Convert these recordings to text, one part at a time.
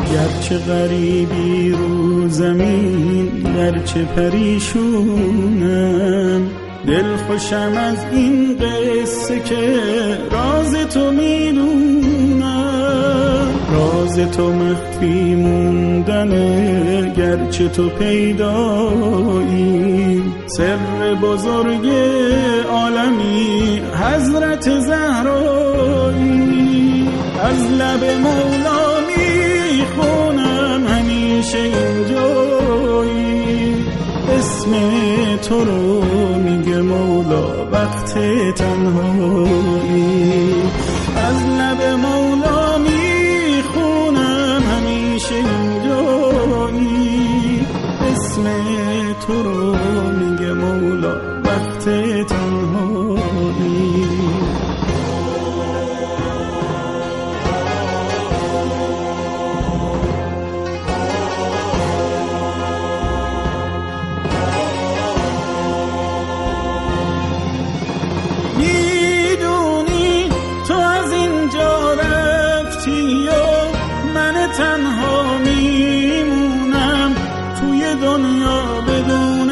گرچه غریبی رو زمین، گرچه پریشونم، دل خوشم از این قصه که راز تو میدونم. راز تو مخفی موندنه، گرچه تو پیدایی. سر بزرگ عالمی حضرت زهرایی. از لب مولا میخونم همیشه اینجایی. اسم تو رو میگه مولا وقت تنهایی. از لب مولا میخونم همیشه اینجایی. اسم تو رو میگه مولا وقت تنهایی. تنها میمونم توی دنیا بدون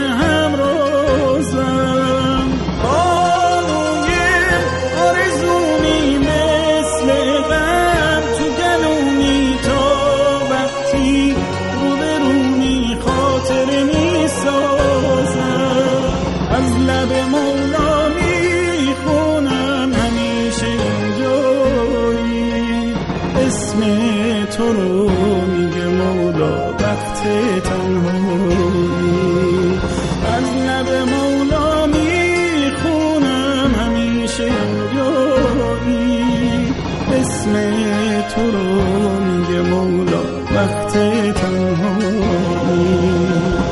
همرازم. بانوی آرزومی مثل غم تو گلومی، تا وقتی رو برونی خاطر میسازم. از لب مولا میخونم همیشه اینجایی. اسم تو رو میگه مولا وقت تنهایی. از لب مولا میخونم همیشه اینجایی. اسم تو رو میگه مولا وقت تنهایی.